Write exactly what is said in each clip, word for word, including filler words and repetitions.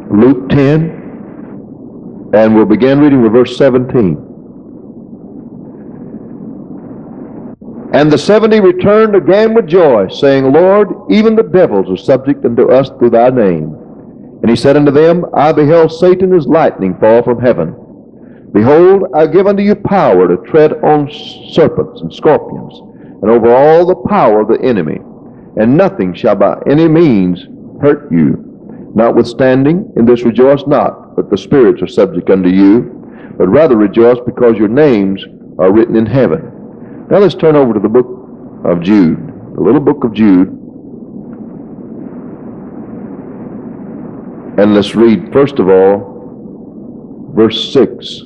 Luke ten, and we'll begin reading with verse seventeen. And the seventy returned again with joy, saying, Lord, even the devils are subject unto us through thy name. And he said unto them, I beheld Satan as lightning fall from heaven. Behold, I give unto you power to tread on serpents and scorpions, and over all the power of the enemy, and nothing shall by any means hurt you. Notwithstanding, in this rejoice not that the spirits are subject unto you, but rather rejoice because your names are written in heaven. Now let's turn over to the book of Jude, the little book of Jude, and let's read, first of all, verse six.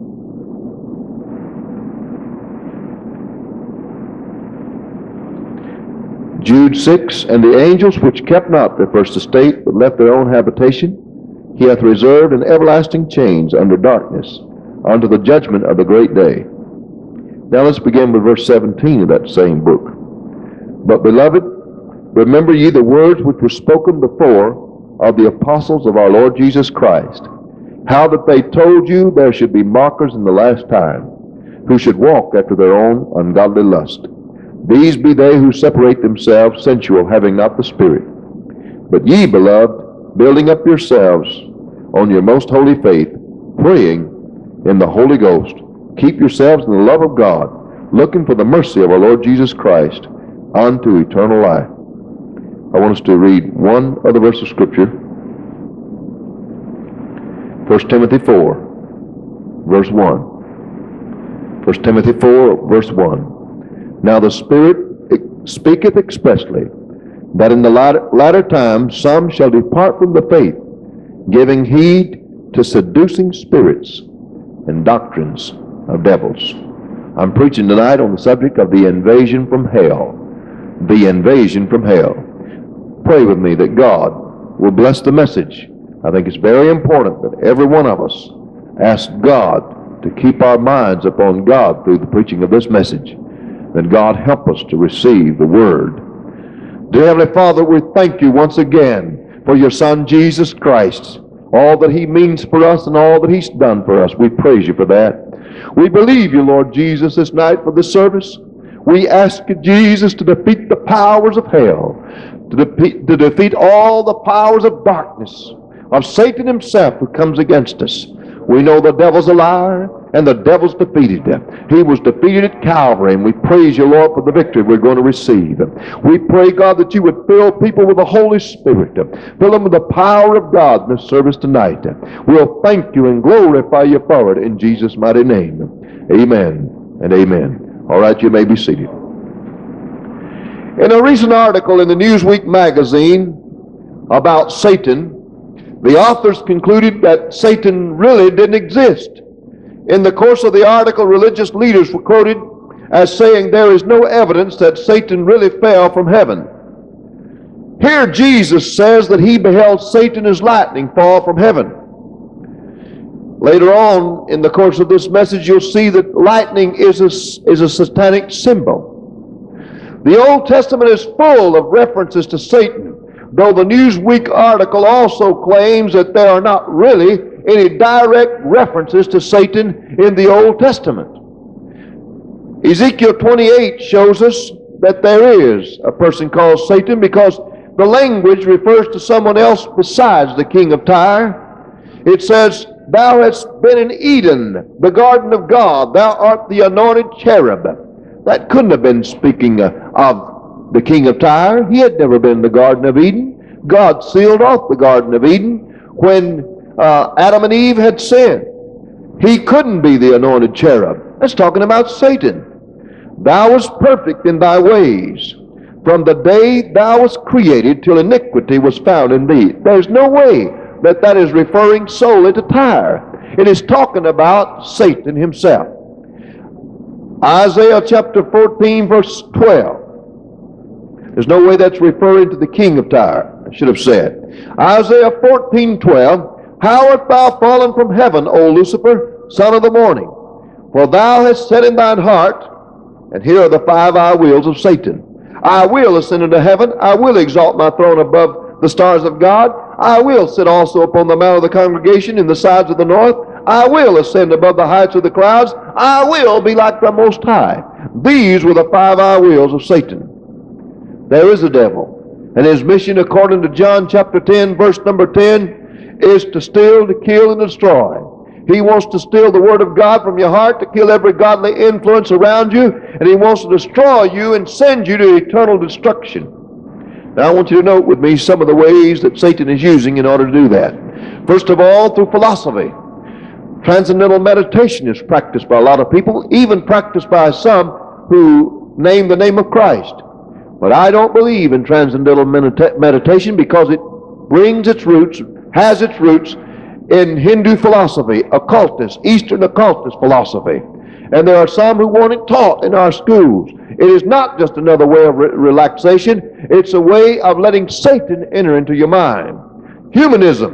Jude six, And the angels which kept not their first estate, but left their own habitation, he hath reserved in everlasting chains under darkness, unto the judgment of the great day. Now let's begin with verse seventeen of that same book. But beloved, remember ye the words which were spoken before of the apostles of our Lord Jesus Christ, how that they told you there should be mockers in the last time, who should walk after their own ungodly lust. These be they who separate themselves sensual, having not the Spirit. But ye, beloved, building up yourselves on your most holy faith, praying in the Holy Ghost, keep yourselves in the love of God, looking for the mercy of our Lord Jesus Christ unto eternal life. I want us to read one other verse of Scripture. First Timothy four, verse one. First Timothy four, verse one. Now the Spirit speaketh expressly, that in the latter, latter times some shall depart from the faith, giving heed to seducing spirits and doctrines of devils. I'm preaching tonight on the subject of the invasion from hell. The invasion from hell. Pray with me that God will bless the message. I think it's very important that every one of us ask God to keep our minds upon God through the preaching of this message. That God help us to receive the Word. Dear Heavenly Father, we thank you once again for your Son Jesus Christ. All that He means for us and all that He's done for us. We praise you for that. We believe you, Lord Jesus, this night for this service. We ask you, Jesus, to defeat the powers of hell, to defeat, to defeat all the powers of darkness, of Satan himself who comes against us. We know the devil's a liar, and the devil's defeated. He was defeated at Calvary, and we praise you, Lord, for the victory we're going to receive. We pray, God, that you would fill people with the Holy Spirit. Fill them with the power of God in this service tonight. We'll thank you and glorify you for it in Jesus' mighty name. Amen and amen. All right, you may be seated. In a recent article in the Newsweek magazine about Satan, the authors concluded that Satan really didn't exist. In the course of the article, religious leaders were quoted as saying there is no evidence that Satan really fell from heaven. Here Jesus says that he beheld Satan as lightning fall from heaven. Later on in the course of this message, you'll see that lightning is a, is a satanic symbol. The Old Testament is full of references to Satan, though the Newsweek article also claims that there are not really any direct references to Satan in the Old Testament. Ezekiel twenty-eight shows us that there is a person called Satan because the language refers to someone else besides the king of Tyre. It says, Thou hast been in Eden, the garden of God. Thou art the anointed cherub. That couldn't have been speaking uh, of the king of Tyre. He had never been in the Garden of Eden. God sealed off the Garden of Eden when uh, Adam and Eve had sinned. He couldn't be the anointed cherub. That's talking about Satan. Thou wast perfect in thy ways, from the day thou wast created till iniquity was found in thee. There's no way that that is referring solely to Tyre. It is talking about Satan himself. Isaiah chapter fourteen, verse twelve. There's no way that's referring to the king of Tyre, I should have said. Isaiah fourteen, twelve. How art thou fallen from heaven, O Lucifer, son of the morning? For thou hast said in thine heart, and here are the five I wills of Satan. I will ascend into heaven. I will exalt my throne above the stars of God. I will sit also upon the mount of the congregation in the sides of the north. I will ascend above the heights of the clouds. I will be like the Most High. These were the five I wills of Satan. There is a devil, and his mission, according to John chapter ten, verse number ten, is to steal, to kill, and destroy. He wants to steal the Word of God from your heart, to kill every godly influence around you, and he wants to destroy you and send you to eternal destruction. Now I want you to note with me some of the ways that Satan is using in order to do that. First of all, through philosophy. Transcendental meditation is practiced by a lot of people, even practiced by some who name the name of Christ. But I don't believe in transcendental medita- meditation because it brings its roots, has its roots in Hindu philosophy, occultist, Eastern occultist philosophy. And there are some who want it taught in our schools. It is not just another way of re- relaxation. It's a way of letting Satan enter into your mind. Humanism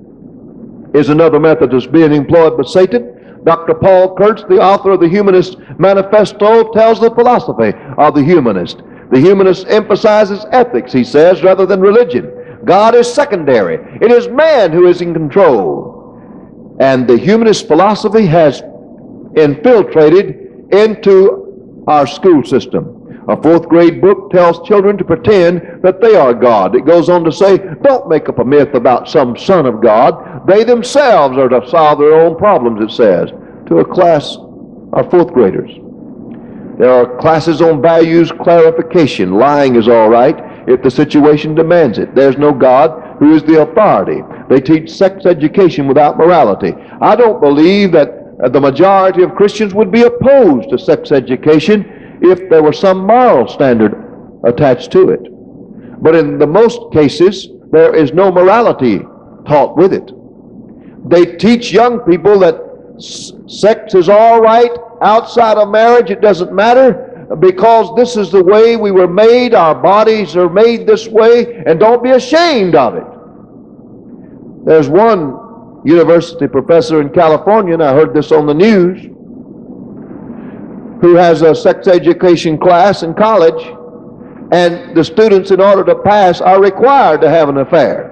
is another method that's being employed by Satan. Doctor Paul Kurtz, the author of the Humanist Manifesto, tells the philosophy of the humanist. The humanist emphasizes ethics, he says, rather than religion. God is secondary. It is man who is in control. And the humanist philosophy has infiltrated into our school system. A fourth grade book tells children to pretend that they are God. It goes on to say, don't make up a myth about some son of God. They themselves are to solve their own problems, it says, to a class of fourth graders. There are classes on values clarification. Lying is all right if the situation demands it. There's no God who is the authority. They teach sex education without morality. I don't believe that the majority of Christians would be opposed to sex education if there were some moral standard attached to it. But in the most cases, there is no morality taught with it. They teach young people that s- sex is all right outside of marriage. It doesn't matter because this is the way we were made. Our bodies are made this way, and don't be ashamed of it. There's one university professor in California, and I heard this on the news, who has a sex education class in college, and the students, in order to pass, are required to have an affair.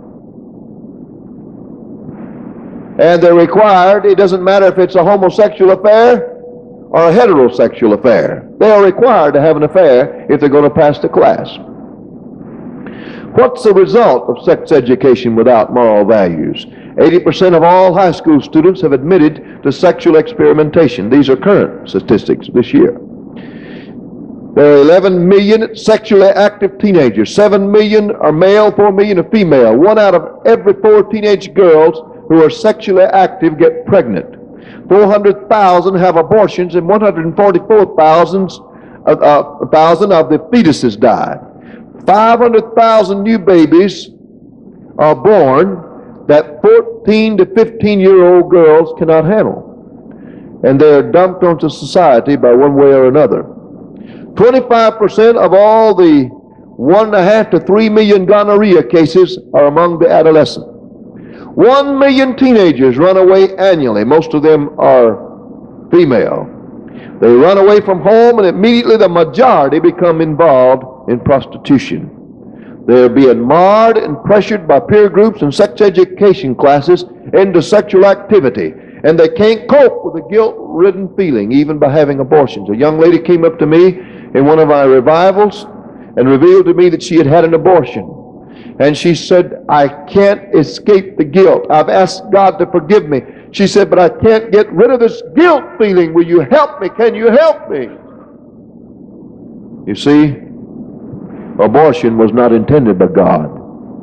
And they're required, it doesn't matter if it's a homosexual affair or a heterosexual affair. They are required to have an affair if they're going to pass the class. What's the result of sex education without moral values? eighty percent of all high school students have admitted to sexual experimentation. These are current statistics this year. There are eleven million sexually active teenagers. seven million are male, four million are female. One out of every four teenage girls who are sexually active get pregnant. four hundred thousand have abortions, and one hundred forty-four thousand uh, uh, thousand of the fetuses die. five hundred thousand new babies are born that fourteen to fifteen year old girls cannot handle. And they're dumped onto society by one way or another. twenty-five percent of all the one and a half to three million gonorrhea cases are among the adolescent. One million teenagers run away annually. Most of them are female. They run away from home, and immediately the majority become involved in prostitution. They're being marred and pressured by peer groups and sex education classes into sexual activity. And they can't cope with the guilt-ridden feeling, even by having abortions. A young lady came up to me in one of our revivals and revealed to me that she had had an abortion. And she said, I can't escape the guilt. I've asked God to forgive me. She said, but I can't get rid of this guilt feeling. Will you help me? Can you help me? You see, abortion was not intended by God.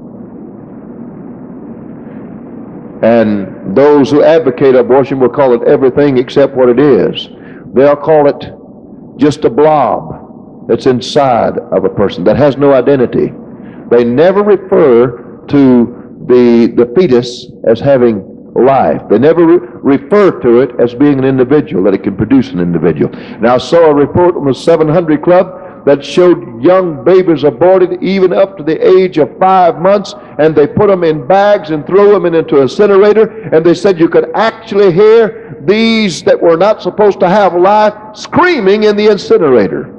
And those who advocate abortion will call it everything except what it is. They'll call it just a blob that's inside of a person that has no identity. They never refer to the, the fetus as having life. They never re- refer to it as being an individual, that it can produce an individual. Now, I saw a report on the seven hundred Club that showed young babies aborted even up to the age of five months, and they put them in bags and throw them into an incinerator, and they said you could actually hear these that were not supposed to have life screaming in the incinerator.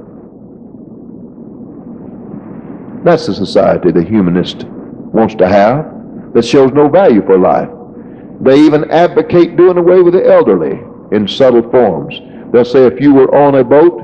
That's the society the humanist wants to have. that shows no value for life. They even advocate doing away with the elderly in subtle forms. They'll say if you were on a boat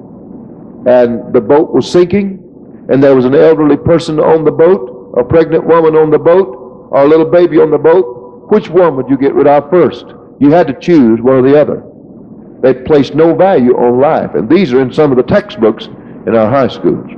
and the boat was sinking and there was an elderly person on the boat, a pregnant woman on the boat, or a little baby on the boat, which one would you get rid of first? You had to choose one or the other. They place no value on life. And these are in some of the textbooks in our high schools.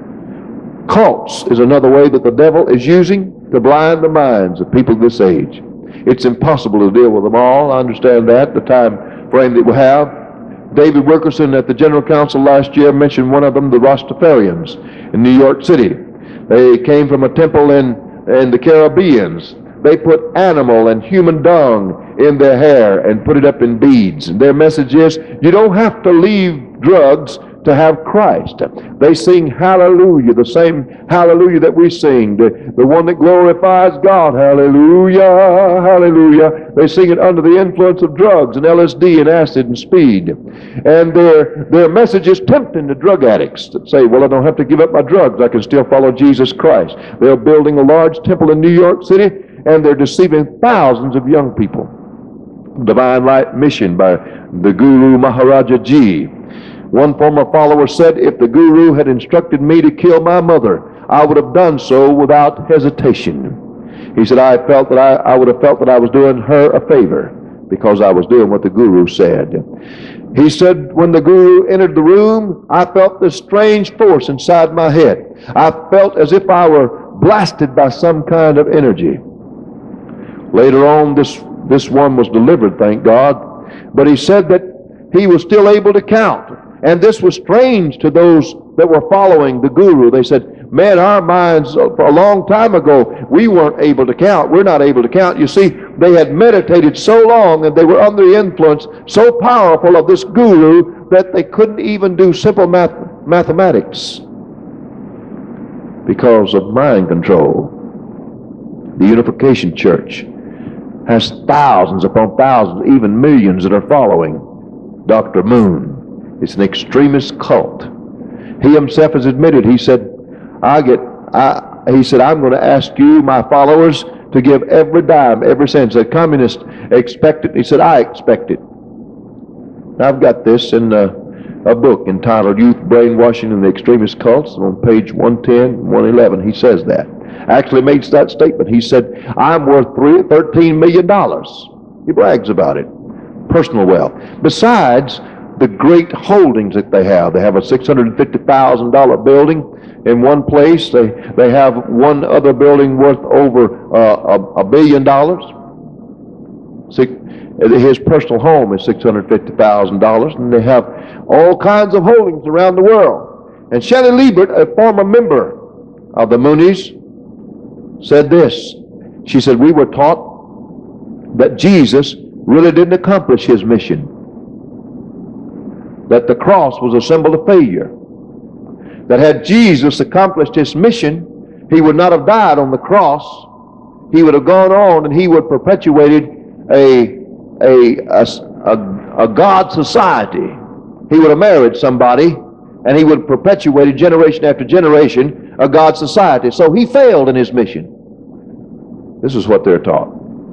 Cults is another way that the devil is using to blind the minds of people of this age. It's impossible to deal with them all. I understand that, the time frame that we have. David Wilkerson at the General Council last year mentioned one of them, the Rastafarians in New York City. They came from a temple in, in the Caribbeans. They put animal and human dung in their hair and put it up in beads. And their message is, you don't have to leave drugs to have Christ. They sing hallelujah, the same hallelujah that we sing, the, the one that glorifies God. Hallelujah, hallelujah. They sing it under the influence of drugs and L S D and acid and speed. And their, their message is tempting to drug addicts that say, well, I don't have to give up my drugs. I can still follow Jesus Christ. They're building a large temple in New York City, and they're deceiving thousands of young people. Divine Light Mission by the Guru Maharaja Ji. One former follower said, if the Guru had instructed me to kill my mother, I would have done so without hesitation. He said, I felt that I, I would have felt that I was doing her a favor because I was doing what the Guru said. He said, when the Guru entered the room, I felt this strange force inside my head. I felt as if I were blasted by some kind of energy. Later on, this, this one was delivered, thank God. But he said that he was still able to count. And this was strange to those that were following the Guru. They said, man, our minds, for a long time ago, we weren't able to count. We're not able to count. You see, they had meditated so long and they were under the influence so powerful of this Guru that they couldn't even do simple math mathematics because of mind control. The Unification Church has thousands upon thousands, even millions that are following Doctor Moon. It's an extremist cult. He himself has admitted, he said, I get, I, he said, I'm going to ask you, my followers, to give every dime, every cent. The communists expect it. He said, I expect it. I've got this in a, a book entitled Youth Brainwashing and the Extremist Cults. On page one ten, one eleven, he says that. Actually makes that statement. He said, I'm worth three, thirteen million dollars. He brags about it. Personal wealth. Besides the great holdings that they have. They have a six hundred fifty thousand dollar building in one place. They, they have one other building worth over uh, a, a billion dollars. Six, his personal home is six hundred fifty thousand dollars, and they have all kinds of holdings around the world. And Shelley Liebert, a former member of the Moonies, said this. She said, we were taught that Jesus really didn't accomplish his mission, that the cross was a symbol of failure, that had Jesus accomplished his mission, he would not have died on the cross. He would have gone on and he would have perpetuated a, a, a, a, a God society. He would have married somebody and he would have perpetuated generation after generation a God society. So he failed in his mission. This is what they're taught.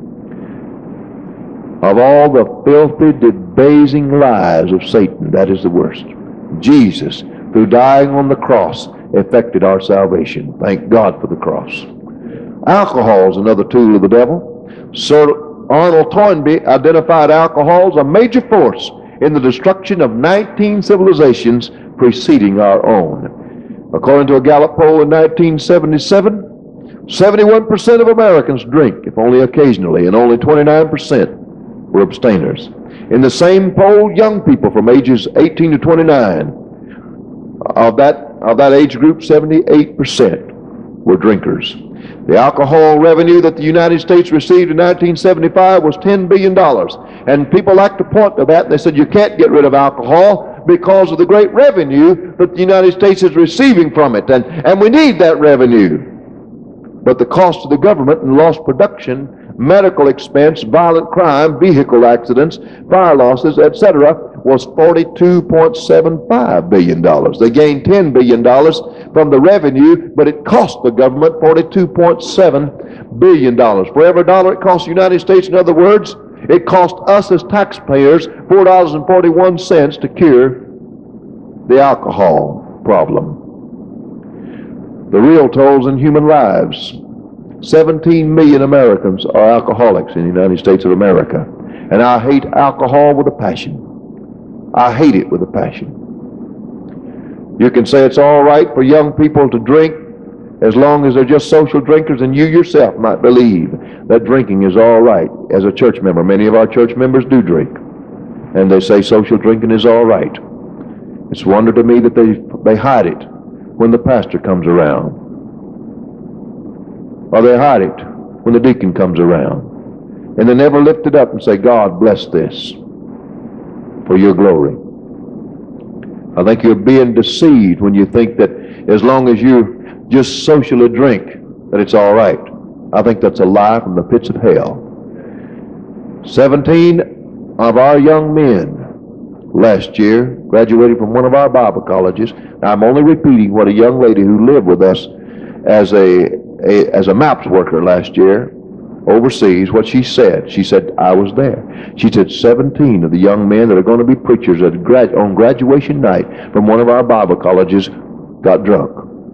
Of all the filthy, debasing lies of Satan, that is the worst. Jesus, through dying on the cross, effected our salvation. Thank God for the cross. Alcohol is another tool of the devil. Sir Arnold Toynbee identified alcohol as a major force in the destruction of nineteen civilizations preceding our own. According to a Gallup poll in nineteen seventy-seven, seventy-one percent of Americans drink, if only occasionally, and only twenty-nine percent were abstainers. In the same poll, young people from ages eighteen to twenty-nine, of that, of that age group, seventy-eight percent were drinkers. The alcohol revenue that the United States received in nineteen seventy-five was ten billion dollars. And people like to point to that, and they said you can't get rid of alcohol because of the great revenue that the United States is receiving from it. And, and we need that revenue. But the cost to the government and lost production medical expense, violent crime, vehicle accidents, fire losses, et cetera, was forty-two point seven five billion dollars. They gained ten billion dollars from the revenue, but it cost the government forty-two point seven billion dollars. For every dollar it cost the United States, in other words, it cost us as taxpayers four dollars and forty-one cents to cure the alcohol problem. The real tolls in human lives. seventeen million Americans are alcoholics in the United States of America. And I hate alcohol with a passion. I hate it with a passion. You can say it's all right for young people to drink as long as they're just social drinkers, and you yourself might believe that drinking is all right as a church member. Many of our church members do drink, and they say social drinking is all right. It's a wonder to me that they, they hide it when the pastor comes around, or they hide it when the deacon comes around, and they never lift it up and say, God bless this for your glory. I think you're being deceived when you think that as long as you just socially drink that it's all right. I think that's a lie from the pits of hell. Seventeen of our young men last year graduated from one of our Bible colleges. Now, I'm only repeating what a young lady who lived with us as a, a as a maps worker last year overseas, what she said. She said, I was there. She said seventeen of the young men that are going to be preachers at grad, on graduation night from one of our Bible colleges got drunk.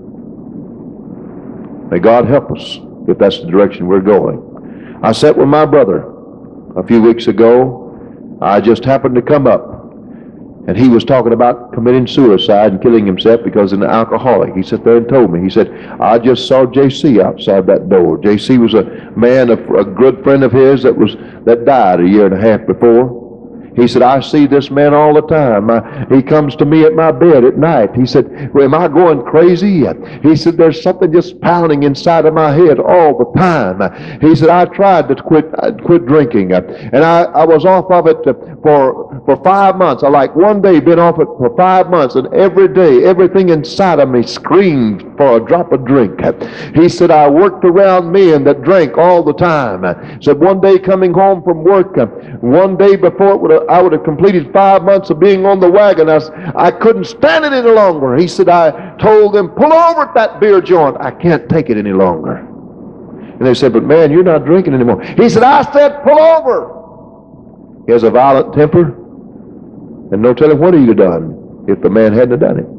May God help us if that's the direction we're going. I sat with my brother a few weeks ago. I just happened to come up, and he was talking about committing suicide and killing himself because he's an alcoholic. He sat there and told me, he said, I just saw J C outside that door. J C was a man, a, a good friend of his that was that died a year and a half before. He said, I see this man all the time. I, he comes to me at my bed at night. He said, well, am I going crazy? He said, there's something just pounding inside of my head all the time. He said, I tried to quit quit drinking, and I, I was off of it for, for five months. I like one day been off it for five months, and every day, everything inside of me screamed for a drop of drink. He said, I worked around men that drank all the time. He said, one day coming home from work, one day before it would have I would have completed five months of being on the wagon. I, I couldn't stand it any longer. He said, I told them, pull over at that beer joint. I can't take it any longer. And they said, but man, you're not drinking anymore. He said, I said, pull over. He has a violent temper, and no telling what he'd have done if the man hadn't done it.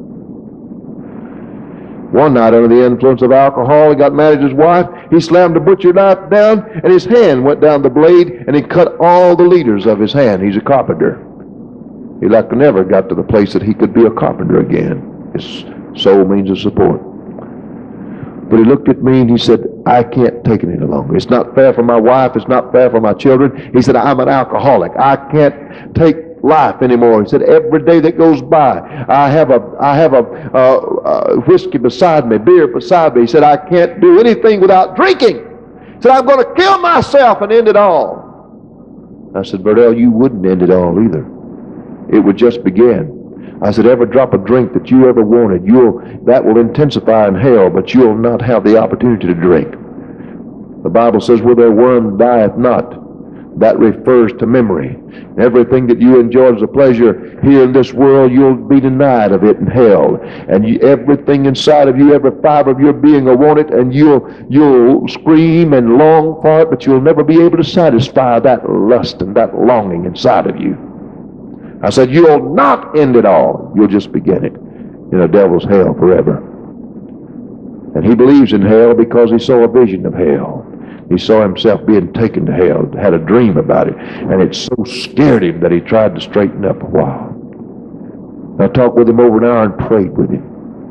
One night, under the influence of alcohol, he got mad at his wife. He slammed the butcher knife down, and his hand went down the blade, and he cut all the leaders of his hand. He's a carpenter. He like never got to the place that he could be a carpenter again. His sole means of support. But he looked at me and he said, I can't take it any longer. It's not fair for my wife. It's not fair for my children. He said, I'm an alcoholic. I can't take life anymore. He said, every day that goes by, I have a I have a, a, a whiskey beside me, beer beside me. He said, I can't do anything without drinking. He said, I'm going to kill myself and end it all. I said, Burdell, you wouldn't end it all either. It would just begin. I said, every drop of drink that you ever wanted, you'll that will intensify in hell, but you'll not have the opportunity to drink. The Bible says, where their worm dieth not. That refers to memory. Everything that you enjoyed as a pleasure here in this world, you'll be denied of it in hell. And you, everything inside of you, every fiber of your being will want it, and you'll you'll scream and long for it, but you'll never be able to satisfy that lust and that longing inside of you. I said, you'll not end it all. You'll just begin it in a devil's hell forever. And he believes in hell because he saw a vision of hell. He saw himself being taken to hell, had a dream about it, and it so scared him that he tried to straighten up a while. I talked with him over an hour and prayed with him.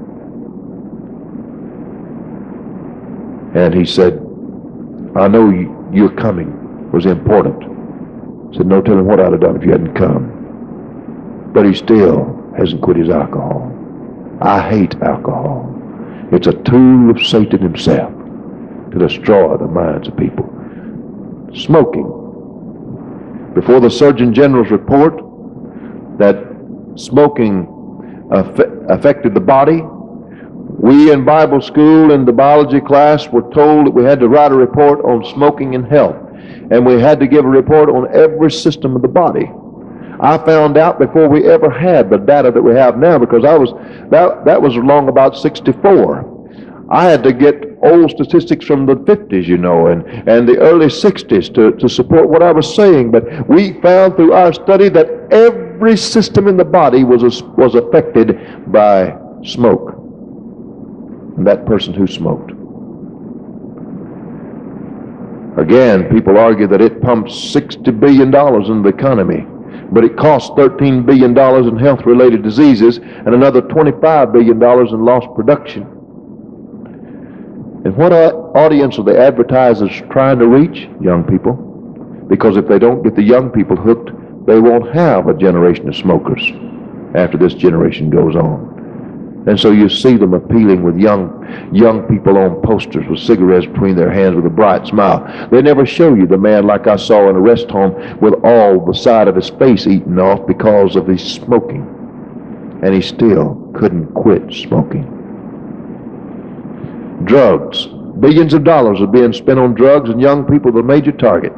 And he said, I know you, your coming was important. I said, no telling what I'd have done if you hadn't come. But he still hasn't quit his alcohol. I hate alcohol. It's a tool of Satan himself to destroy the minds of people. Smoking. Before the Surgeon General's report that smoking aff affected the body, we in Bible school in the biology class were told that we had to write a report on smoking and health. and we had to give a report on every system of the body. I found out before we ever had the data that we have now, because I was that that was along about sixty-four. I had to get old statistics from the fifties, you know, and, and the early sixties to, to support what I was saying. But we found through our study that every system in the body was was affected by smoke. And that person who smoked. Again, people argue that it pumps sixty billion dollars into the economy, but it costs thirteen billion dollars in health-related diseases and another twenty-five billion dollars in lost production. And what audience are the advertisers trying to reach? Young people. Because if they don't get the young people hooked, they won't have a generation of smokers after this generation goes on. And so you see them appealing with young young people on posters with cigarettes between their hands with a bright smile. They never show you the man like I saw in a rest home with all the side of his face eaten off because of his smoking. And he still couldn't quit smoking. Drugs. Billions of dollars are being spent on drugs, and young people are the major target.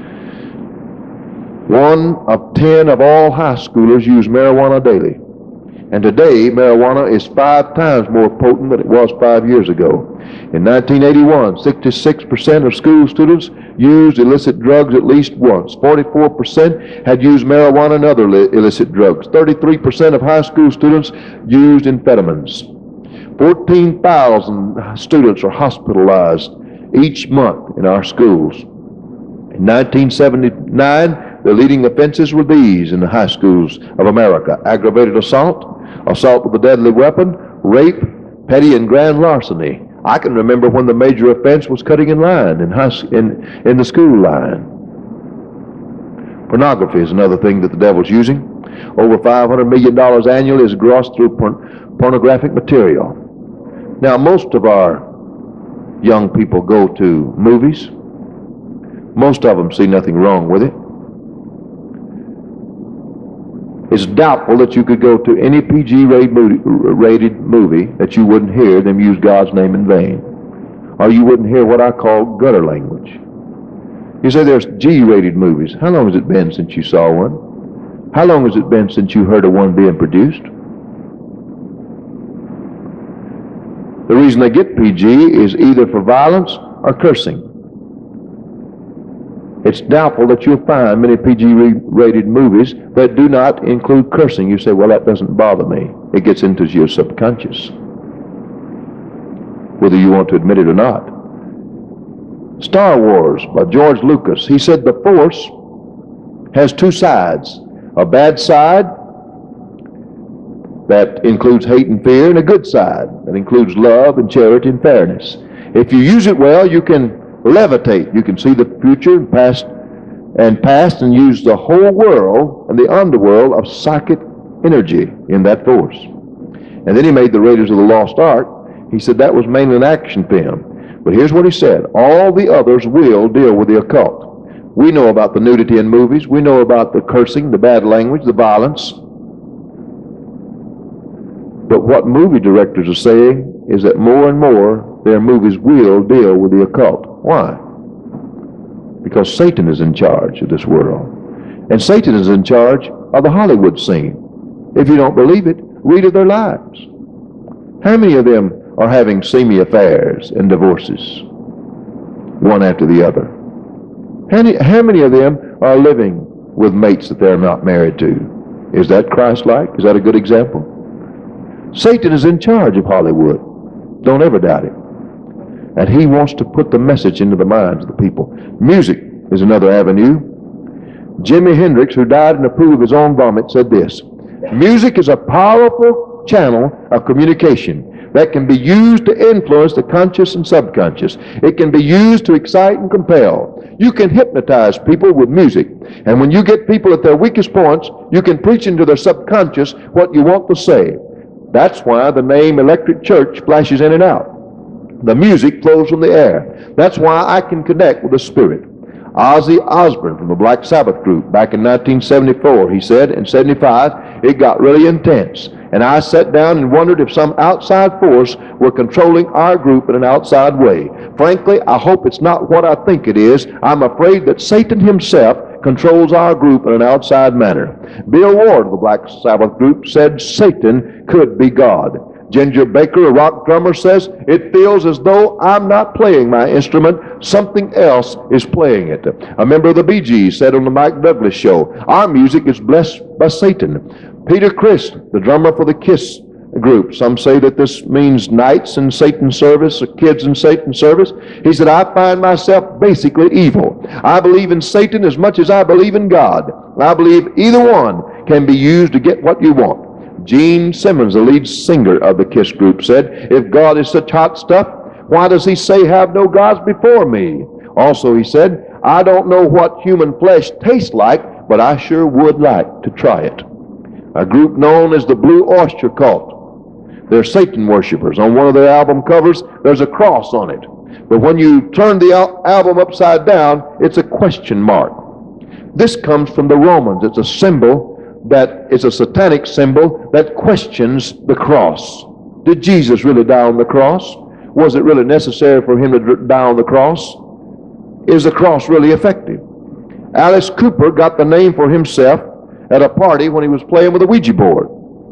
One of ten of all high schoolers use marijuana daily. And today, marijuana is five times more potent than it was five years ago. In nineteen eighty-one, sixty-six percent of school students used illicit drugs at least once. forty-four percent had used marijuana and other illicit drugs. thirty-three percent of high school students used amphetamines. fourteen thousand students are hospitalized each month in our schools. In nineteen seventy-nine, the leading offenses were these in the high schools of America: aggravated assault, assault with a deadly weapon, rape, petty and grand larceny. I can remember when the major offense was cutting in line in, high, in, in the school line. Pornography is another thing that the devil's using. Over five hundred million dollars annually is grossed through porn, pornographic material. Now, most of our young people go to movies. Most of them see nothing wrong with it. It's doubtful that you could go to any P G rated movie that you wouldn't hear them use God's name in vain. Or you wouldn't hear what I call gutter language. You say there's G rated movies. How long has it been since you saw one? How long has it been since you heard of one being produced? The reason they get P G is either for violence or cursing. It's doubtful that you'll find many P G rated movies that do not include cursing. You say, well, that doesn't bother me. It gets into your subconscious, whether you want to admit it or not. Star Wars by George Lucas. He said the Force has two sides: a bad side that includes hate and fear, and a good side that includes love and charity and fairness. If you use it well, you can levitate. You can see the future and past and past and use the whole world and the underworld of psychic energy in that force. And then he made the Raiders of the Lost Ark. He said that was mainly an action film. But here's what he said: all the others will deal with the occult. We know about the nudity in movies. We know about the cursing, the bad language, the violence. But what movie directors are saying is that more and more their movies will deal with the occult. Why? Because Satan is in charge of this world. And Satan is in charge of the Hollywood scene. If you don't believe it, read of their lives. How many of them are having seamy affairs and divorces, one after the other? How many, how many of them are living with mates that they're not married to? Is that Christ-like? Is that a good example? Satan is in charge of Hollywood. Don't ever doubt it. And he wants to put the message into the minds of the people. Music is another avenue. Jimi Hendrix, who died in the pool of his own vomit, said this: music is a powerful channel of communication that can be used to influence the conscious and subconscious. It can be used to excite and compel. You can hypnotize people with music. And when you get people at their weakest points, you can preach into their subconscious what you want to say. That's why the name Electric Church flashes in and out. The music flows from the air. That's why I can connect with the Spirit. Ozzy Osbourne from the Black Sabbath group back in nineteen seventy-four, he said, in seventy-five, it got really intense. And I sat down and wondered if some outside force were controlling our group in an outside way. Frankly, I hope it's not what I think it is. I'm afraid that Satan himself controls our group in an outside manner. Bill Ward of the Black Sabbath group said Satan could be God. Ginger Baker, a rock drummer, says, it feels as though I'm not playing my instrument, something else is playing it. A member of the Bee Gees said on the Mike Douglas show, our music is blessed by Satan. Peter Criss, the drummer for the Kiss group, some say that this means knights in Satan's service or kids in Satan's service. He said, I find myself basically evil. I believe in Satan as much as I believe in God. I believe either one can be used to get what you want. Gene Simmons, the lead singer of the Kiss group, said, if God is such hot stuff, why does he say have no gods before me? Also, he said, I don't know what human flesh tastes like, but I sure would like to try it. A group known as the Blue Oyster Cult. They're Satan worshipers. On one of their album covers, there's a cross on it. But when you turn the al- album upside down, it's a question mark. This comes from the Romans. It's a symbol that is a satanic symbol that questions the cross. Did Jesus really die on the cross? Was it really necessary for him to die on the cross? Is the cross really effective? Alice Cooper got the name for himself at a party when he was playing with a Ouija board.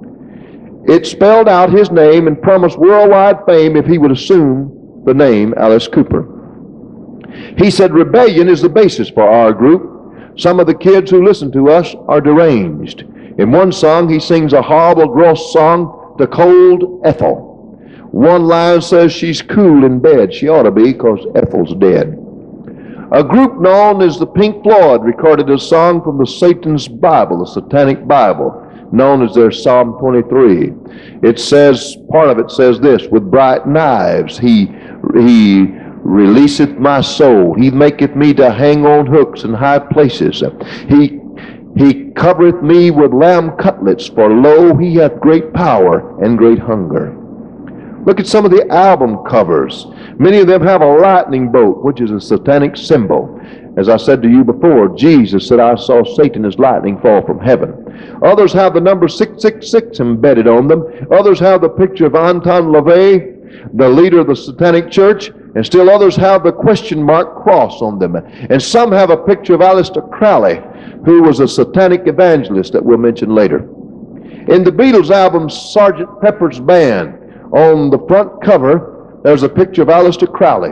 It spelled out his name and promised worldwide fame if he would assume the name Alice Cooper. He said rebellion is the basis for our group. Some of the kids who listen to us are deranged. In one song, he sings a horrible, gross song to cold Ethel. One line says she's cool in bed. She ought to be, because Ethel's dead. A group known as the Pink Floyd recorded a song from the Satan's Bible, the Satanic Bible, known as their Psalm twenty-three. It says, part of it says this, with bright knives he he releaseth my soul. He maketh me to hang on hooks in high places. He he covereth me with lamb cutlets, for lo, he hath great power and great hunger. Look at some of the album covers. Many of them have a lightning bolt, which is a satanic symbol. As I said to you before, Jesus said, I saw Satan as lightning fall from heaven. Others have the number six six six embedded on them. Others have the picture of Anton LaVey, the leader of the satanic church, and still others have the question mark cross on them. And some have a picture of Aleister Crowley, who was a satanic evangelist that we'll mention later. In the Beatles album Sergeant Pepper's Band, on the front cover, there's a picture of Aleister Crowley.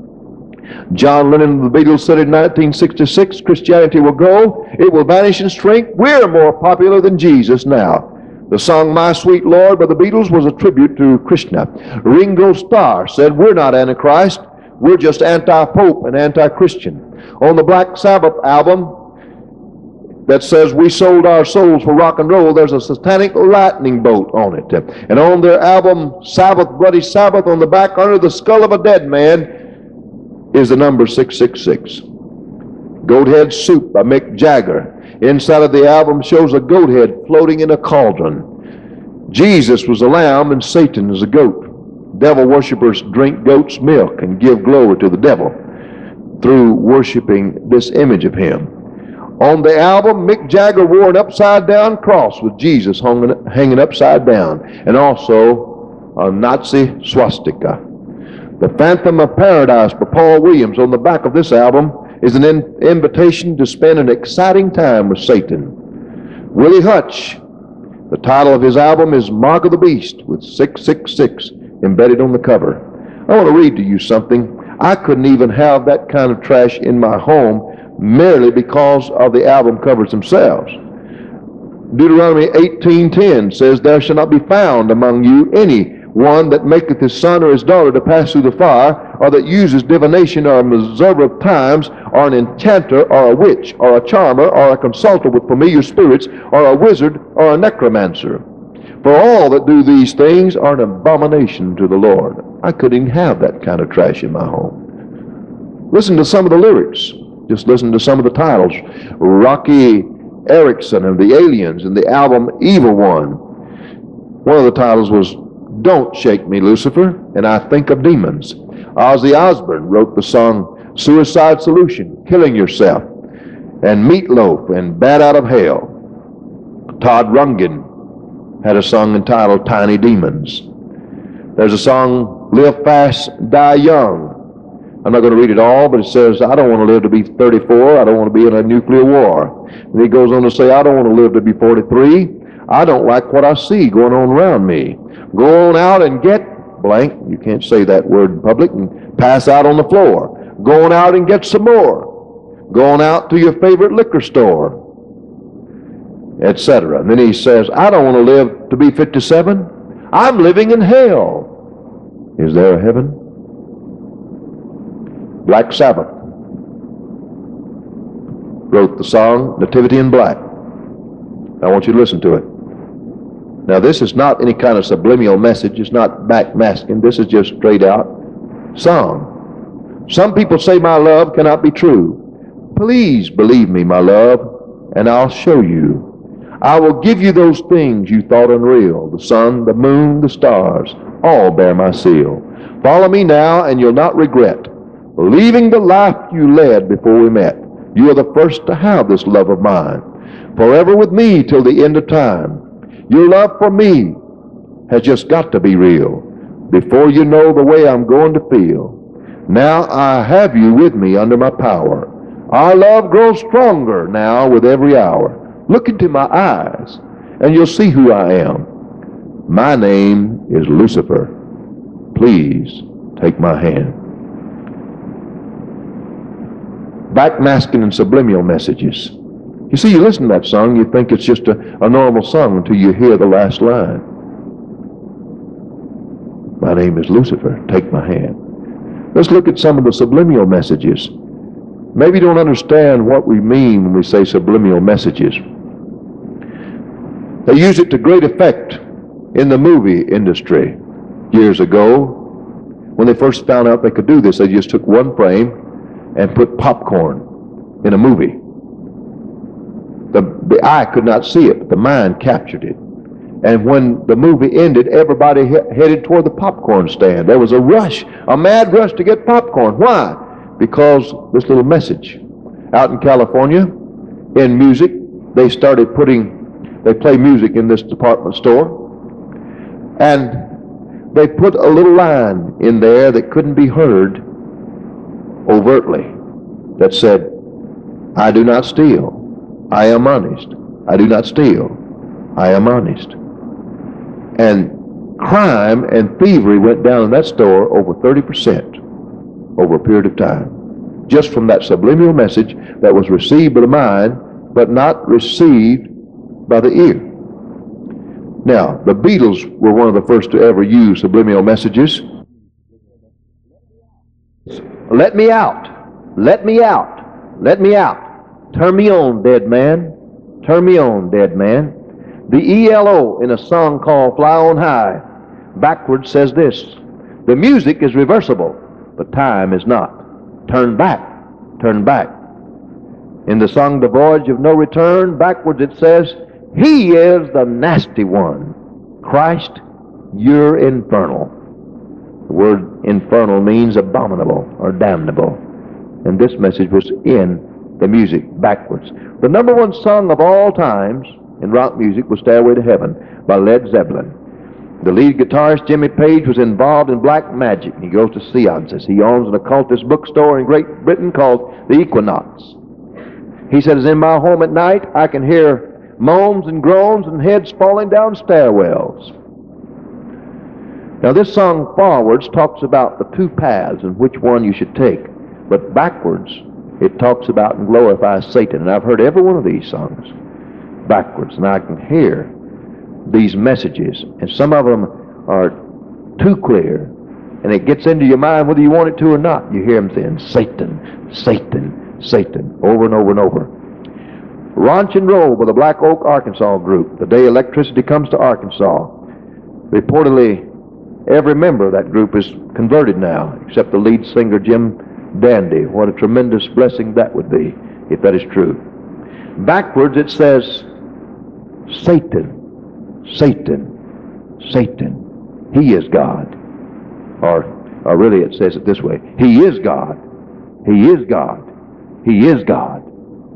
John Lennon of the Beatles said in nineteen sixty-six, Christianity will go, it will vanish in strength. We're more popular than Jesus now. The song My Sweet Lord by the Beatles was a tribute to Krishna. Ringo Starr said, we're not Antichrist, we're just anti-Pope and anti-Christian. On the Black Sabbath album that says we sold our souls for rock and roll, there's a satanic lightning bolt on it. And on their album Sabbath, Bloody Sabbath, on the back under the skull of a dead man is the number six six six. Goat Head Soup by Mick Jagger. Inside of the album shows a goat head floating in a cauldron. Jesus was a lamb and Satan is a goat. Devil worshippers drink goat's milk and give glory to the devil through worshiping this image of him. On the album, Mick Jagger wore an upside-down cross with Jesus hanging, hanging upside down, and also a Nazi swastika. The Phantom of Paradise by Paul Williams on the back of this album is an in invitation to spend an exciting time with Satan. Willie Hutch, the title of his album is Mark of the Beast with six six six embedded on the cover. I want to read to you something. I couldn't even have that kind of trash in my home merely because of the album covers themselves. Deuteronomy eighteen ten says, there shall not be found among you any one that maketh his son or his daughter to pass through the fire, or that uses divination, or a observer of times, or an enchanter, or a witch, or a charmer, or a consulter with familiar spirits, or a wizard, or a necromancer. For all that do these things are an abomination to the Lord. I couldn't even have that kind of trash in my home. Listen to some of the lyrics. Just listen to some of the titles. Rocky Erickson and the Aliens in the album Evil One. One of the titles was Don't Shake Me, Lucifer, and I Think of Demons. Ozzy Osbourne wrote the song Suicide Solution, Killing Yourself, and Meatloaf and Bat Out of Hell. Todd Rundgren had a song entitled Tiny Demons. There's a song, Live Fast, Die Young. I'm not going to read it all, but it says, I don't want to live to be thirty-four. I don't want to be in a nuclear war. And he goes on to say, I don't want to live to be forty-three. I don't like what I see going on around me. Go on out and get blank. You can't say that word in public, and pass out on the floor. Go on out and get some more. Go on out to your favorite liquor store, et cetera. And then he says, I don't want to live to be fifty-seven. I'm living in hell. Is there a heaven? Black Sabbath wrote the song Nativity in Black. I want you to listen to it. Now, this is not any kind of subliminal message. It's not backmasking. This is just straight out song. Some people say my love cannot be true. Please believe me, my love, and I'll show you. I will give you those things you thought unreal. The sun, the moon, the stars, all bear my seal. Follow me now, and you'll not regret leaving the life you led before we met. You are the first to have this love of mine, forever with me till the end of time. Your love for me has just got to be real before you know the way I'm going to feel. Now I have you with me under my power. Our love grows stronger now with every hour. Look into my eyes, and you'll see who I am. My name is Lucifer. Please take my hand. Backmasking and subliminal messages. You see, you listen to that song, you think it's just a, a normal song until you hear the last line. My name is Lucifer, take my hand. Let's look at some of the subliminal messages. Maybe you don't understand what we mean when we say subliminal messages. They use it to great effect in the movie industry years ago. When they first found out they could do this, they just took one frame and put popcorn in a movie. The, the eye could not see it, but the mind captured it. And when the movie ended, everybody he headed toward the popcorn stand. There was a rush, a mad rush to get popcorn. Why? Because this little message. Out in California, in music, they started putting, they play music in this department store, and they put a little line in there that couldn't be heard overtly, that said, I do not steal, I am honest. I do not steal, I am honest. And crime and thievery went down in that store over thirty percent over a period of time, just from that subliminal message that was received by the mind but not received by the ear. Now, the Beatles were one of the first to ever use subliminal messages. Let me out. Let me out. Let me out. Turn me on, dead man. Turn me on, dead man. The E L O in a song called Fly On High backwards says this: the music is reversible, but time is not. Turn back. Turn back. In the song The Voyage of No Return, backwards it says, He is the nasty one. Christ, you're infernal. The word infernal means abominable or damnable. And this message was in the music backwards. The number one song of all times in rock music was Stairway to Heaven by Led Zeppelin. The lead guitarist, Jimmy Page, was involved in black magic. He goes to seances. He owns an occultist bookstore in Great Britain called The Equinox. He says, in my home at night, I can hear moans and groans and heads falling down stairwells. Now, this song forwards talks about the two paths and which one you should take. But backwards, it talks about and glorifies Satan. And I've heard every one of these songs backwards. And I can hear these messages. And some of them are too clear. And it gets into your mind whether you want it to or not. You hear them saying, Satan, Satan, Satan, over and over and over. Ranch and Roll with the Black Oak, Arkansas group. The day electricity comes to Arkansas. Reportedly, every member of that group is converted now, except the lead singer, Jim Dandy. What a tremendous blessing that would be, if that is true. Backwards it says, Satan, Satan, Satan, he is God. Or, or really it says it this way, he is God. He is God. He is God.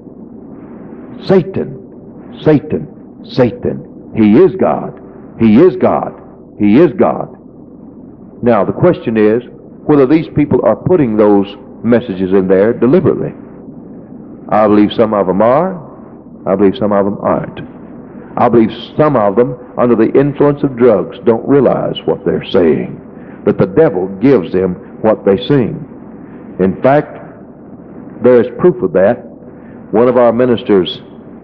Satan, Satan, Satan. He is God. He is God. He is God. Now, the question is whether these people are putting those messages in there deliberately. I believe some of them are. I believe some of them aren't. I believe some of them, under the influence of drugs, don't realize what they're saying, that the devil gives them what they sing. In fact, there is proof of that. One of our ministers,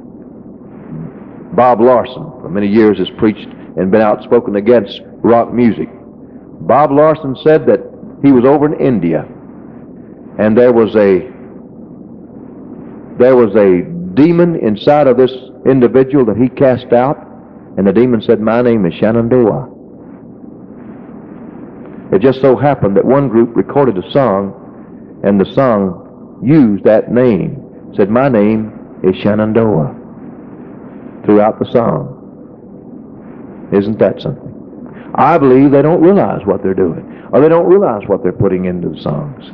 Bob Larson, for many years has preached and been outspoken against rock music. Bob Larson said that he was over in India, and there was a there was a demon inside of this individual that he cast out, and the demon said, "My name is Shenandoah." It just so happened that one group recorded a song, and the song used that name. It said, "My name is Shenandoah," throughout the song. Isn't that something? I believe they don't realize what they're doing, or they don't realize what they're putting into the songs.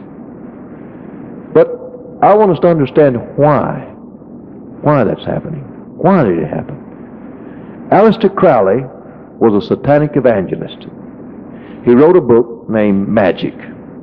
But I want us to understand why. Why that's happening. Why did it happen? Aleister Crowley was a satanic evangelist. He wrote a book named Magic.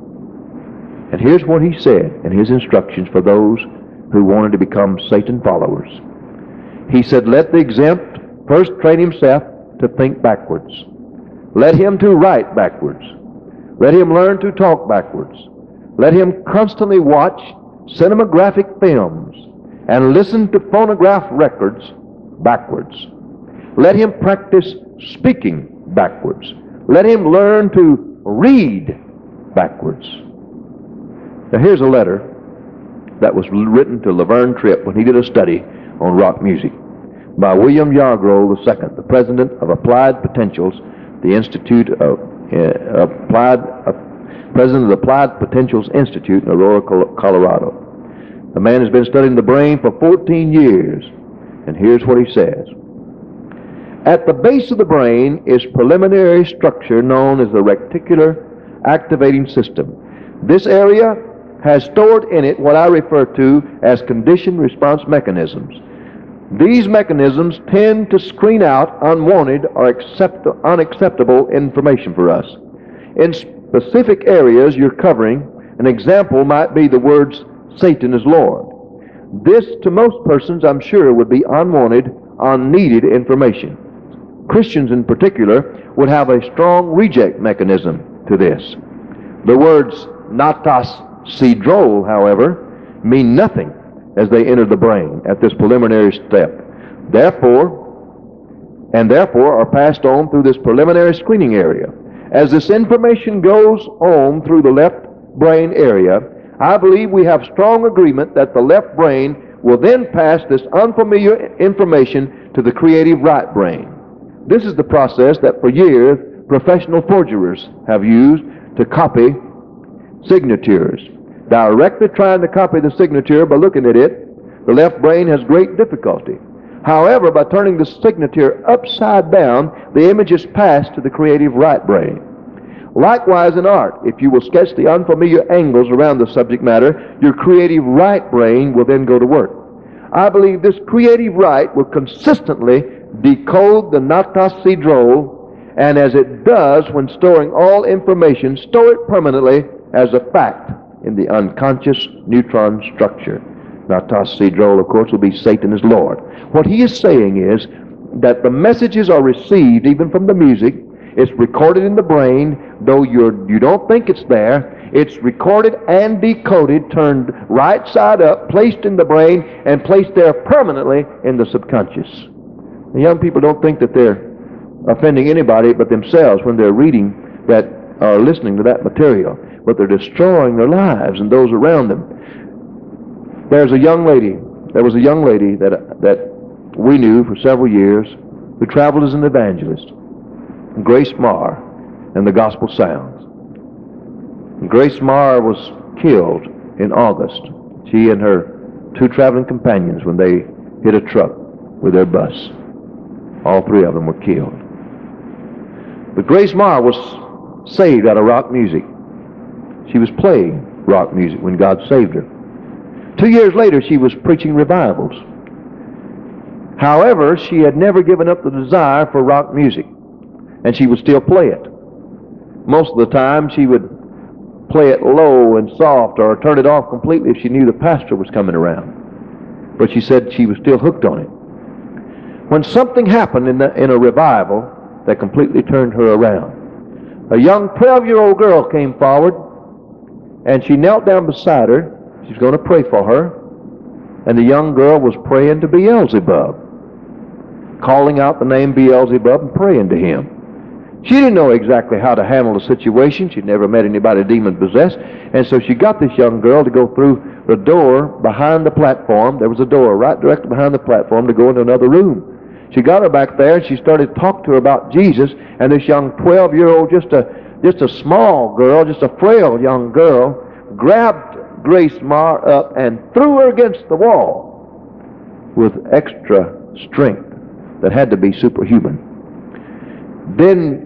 And here's what he said in his instructions for those who wanted to become Satan followers. He said, "Let the exempt first train himself to think backwards. Let him to write backwards. Let him learn to talk backwards. Let him constantly watch cinematographic films and listen to phonograph records backwards. Let him practice speaking backwards. Let him learn to read backwards." Now here's a letter that was written to Laverne Tripp when he did a study on rock music by William Yargrove the Second, the president of Applied Potentials, the Institute of uh, Applied, uh, president of the Applied Potentials Institute in Aurora, Colorado. The man has been studying the brain for fourteen years, and here's what he says. At the base of the brain is preliminary structure known as the reticular activating system. This area has stored in it what I refer to as conditioned response mechanisms. These mechanisms tend to screen out unwanted or accept, unacceptable information for us. In specific areas you're covering, an example might be the words, "Satan is Lord." This, to most persons, I'm sure, would be unwanted, unneeded information. Christians in particular would have a strong reject mechanism to this. The words natas sidrol, however, mean nothing as they enter the brain at this preliminary step. Therefore, and therefore are passed on through this preliminary screening area. As this information goes on through the left brain area, I believe we have strong agreement that the left brain will then pass this unfamiliar information to the creative right brain. This is the process that for years professional forgers have used to copy signatures. Directly trying to copy the signature by looking at it, the left brain has great difficulty. However, by turning the signature upside down, the image is passed to the creative right brain. Likewise in art, if you will sketch the unfamiliar angles around the subject matter, your creative right brain will then go to work. I believe this creative right will consistently decode the natas sidrol, and as it does when storing all information, store it permanently as a fact in the unconscious neutron structure. Natas sidrol, of course, will be Satan is Lord. What he is saying is that the messages are received even from the music. It's recorded in the brain, though you're, you don't think it's there. It's recorded and decoded, turned right side up, placed in the brain, and placed there permanently in the subconscious. The young people don't think that they're offending anybody but themselves when they're reading that or listening to that material, but they're destroying their lives and those around them. There's a young lady, there was a young lady that, that we knew for several years who traveled as an evangelist, Grace Marr, and the Gospel Sounds. Grace Marr was killed in August, she and her two traveling companions, when they hit a truck with their bus. All three of them were killed. But Grace Marr was saved out of rock music. She was playing rock music when God saved her. Two years later, she was preaching revivals. However, she had never given up the desire for rock music, and she would still play it. Most of the time, she would play it low and soft or turn it off completely if she knew the pastor was coming around. But she said she was still hooked on it. When something happened in, the, in a revival that completely turned her around, a young twelve-year-old girl came forward, and she knelt down beside her. She was going to pray for her, and the young girl was praying to Beelzebub, calling out the name Beelzebub and praying to him. She didn't know exactly how to handle the situation. She'd never met anybody demon-possessed, and so she got this young girl to go through the door behind the platform. There was a door right directly behind the platform to go into another room. She got her back there, and she started to talk to her about Jesus, and this young twelve-year-old, just a, just a small girl, just a frail young girl, grabbed Grace Marr up and threw her against the wall with extra strength that had to be superhuman. Then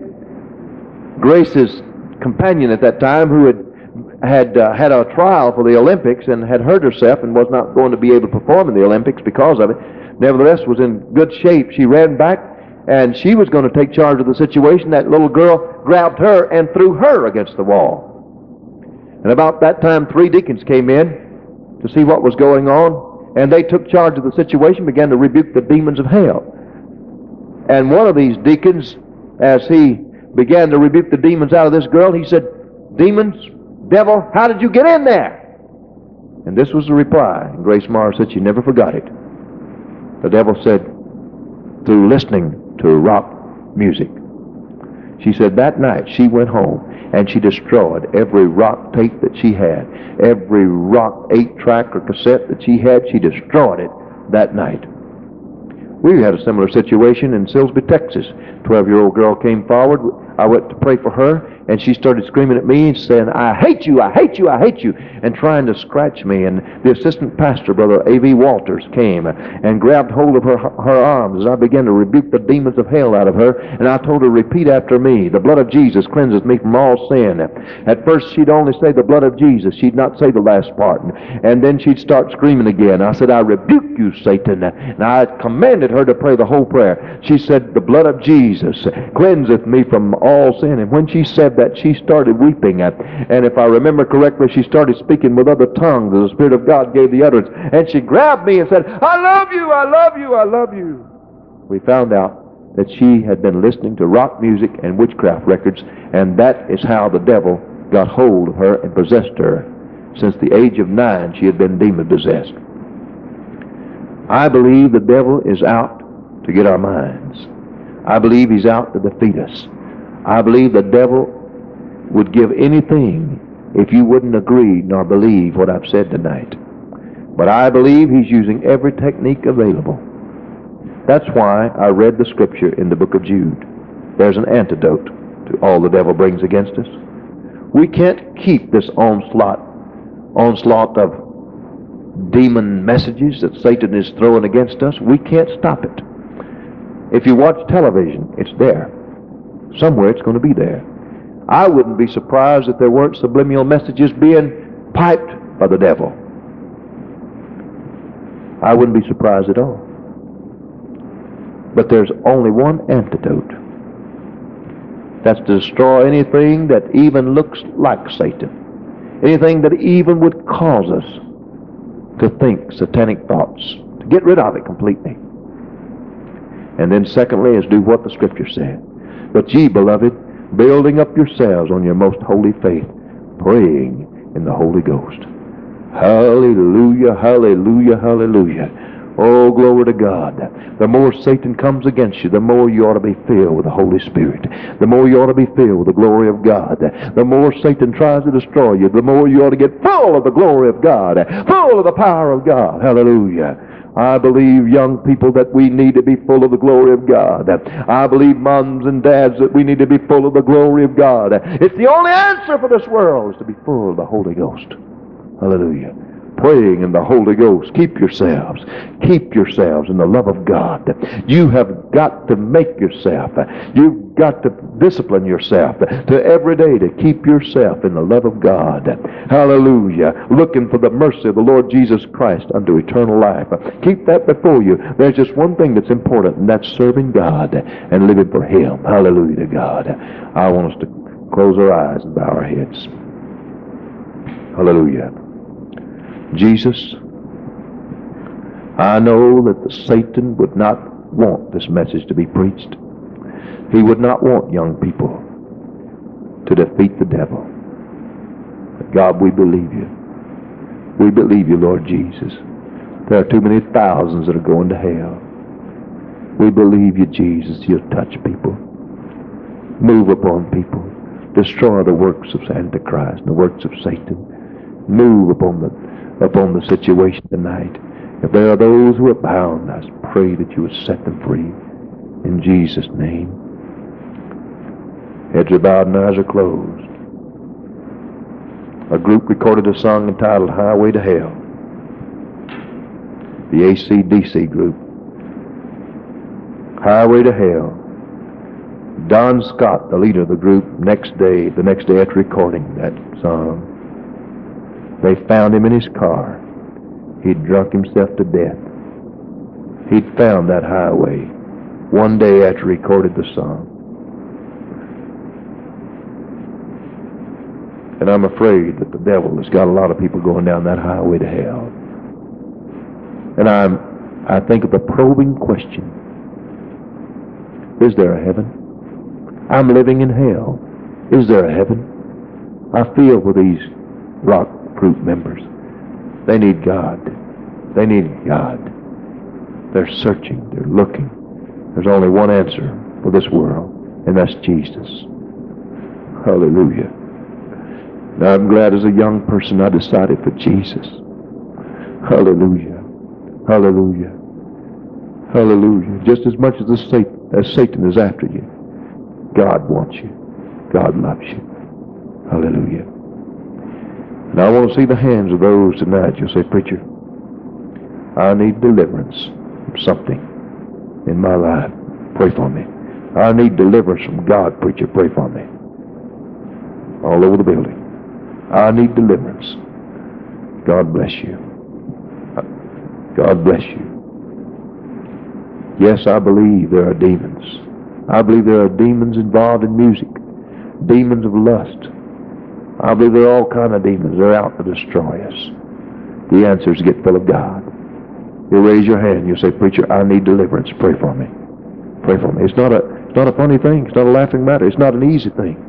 Grace's companion at that time, who had had uh, had a trial for the Olympics and had hurt herself and was not going to be able to perform in the Olympics because of it, nevertheless was in good shape. She ran back, and she was going to take charge of the situation. That little girl grabbed her and threw her against the wall. And about that time, three deacons came in to see what was going on, and they took charge of the situation, began to rebuke the demons of hell. And one of these deacons, as he began to rebuke the demons out of this girl, he said, "Demons, devil, how did you get in there?" And this was the reply. And Grace Marr said she never forgot it. The devil said, "Through listening to rock music." She said that night she went home and she destroyed every rock tape that she had. Every rock eight-track or cassette that she had, she destroyed it that night. We had a similar situation in Silsbee, Texas. A twelve-year-old girl came forward. I went to pray for her, and she started screaming at me and saying, "I hate you, I hate you, I hate you," and trying to scratch me. And the assistant pastor, Brother A V Walters, came and grabbed hold of her, her arms, and I began to rebuke the demons of hell out of her, and I told her, "Repeat after me. The blood of Jesus cleanses me from all sin." At first, she'd only say the blood of Jesus. She'd not say the last part. And then she'd start screaming again. I said, "I rebuke you, Satan." And I commanded her to pray the whole prayer. She said, "The blood of Jesus cleanseth me from all sin." And when she said that, she started weeping. And if I remember correctly, she started speaking with other tongues as the Spirit of God gave the utterance. And she grabbed me and said, "I love you, I love you, I love you." We found out that she had been listening to rock music and witchcraft records, and that is how the devil got hold of her and possessed her. Since the age of nine, she had been demon-possessed. I believe the devil is out to get our minds. I believe he's out to defeat us. I believe the devil would give anything if you wouldn't agree nor believe what I've said tonight. But I believe he's using every technique available. That's why I read the scripture in the book of Jude. There's an antidote to all the devil brings against us. We can't keep this onslaught, onslaught of demon messages that Satan is throwing against us. We can't stop it. If you watch television, it's there. Somewhere it's going to be there. I wouldn't be surprised if there weren't subliminal messages being piped by the devil. I wouldn't be surprised at all. But there's only one antidote. That's to destroy anything that even looks like Satan. Anything that even would cause us to think satanic thoughts. To get rid of it completely. And then secondly is do what the scripture said. "But ye, beloved, building up yourselves on your most holy faith, praying in the Holy Ghost." Hallelujah, hallelujah, hallelujah. Oh, glory to God. The more Satan comes against you, the more you ought to be filled with the Holy Spirit. The more you ought to be filled with the glory of God. The more Satan tries to destroy you, the more you ought to get full of the glory of God, full of the power of God. Hallelujah. I believe, young people, that we need to be full of the glory of God. I believe, moms and dads, that we need to be full of the glory of God. It's the only answer for this world, is to be full of the Holy Ghost. Hallelujah. praying in the Holy Ghost. Keep yourselves. Keep yourselves in the love of God. You have got to make yourself. You've got to discipline yourself to every day to keep yourself in the love of God. Hallelujah. Looking for the mercy of the Lord Jesus Christ unto eternal life. Keep that before you. There's just one thing that's important, and that's serving God and living for Him. Hallelujah to God. I want us to close our eyes and bow our heads. Hallelujah. Jesus, I know that the Satan would not want this message to be preached. He would not want young people to defeat the devil. But God, we believe you. We believe you, Lord Jesus. There are too many thousands that are going to hell. We believe you, Jesus. You'll touch people. Move upon people. Destroy the works of Antichrist and the works of Satan. Move upon the, upon the situation tonight. If there are those who are bound, I pray that you would set them free. In Jesus' name. Heads are bowed and eyes are closed. A group recorded a song entitled Highway to Hell. The A C D C group. Highway to Hell. Don Scott, the leader of the group, next day, the next day after recording that song, they found him in his car. He'd drunk himself to death. He'd found that highway one day after he recorded the song. And I'm afraid that the devil has got a lot of people going down that highway to hell. And I'm, I think of the probing question. Is there a heaven? I'm living in hell. Is there a heaven? I feel for these rock group members. They need God. They need God. They're searching. They're looking. There's only one answer for this world, and that's Jesus. Hallelujah. Now I'm glad as a young person I decided for Jesus. Hallelujah. Hallelujah. Hallelujah. Just as much as, the Satan, as Satan is after you, God wants you. God loves you. Hallelujah. And I want to see the hands of those tonight. You'll say, preacher, I need deliverance from something in my life. Pray for me. I need deliverance from God. Preacher, pray for me. All over the building. I need deliverance. God bless you. God bless you. Yes, I believe there are demons. I believe there are demons involved in music. Demons of lust. I believe there are all kind of demons. They're out to destroy us. The answer is to get full of God. You raise your hand. You say, preacher, I need deliverance. Pray for me. Pray for me. It's not a, it's not a funny thing. It's not a laughing matter. It's not an easy thing.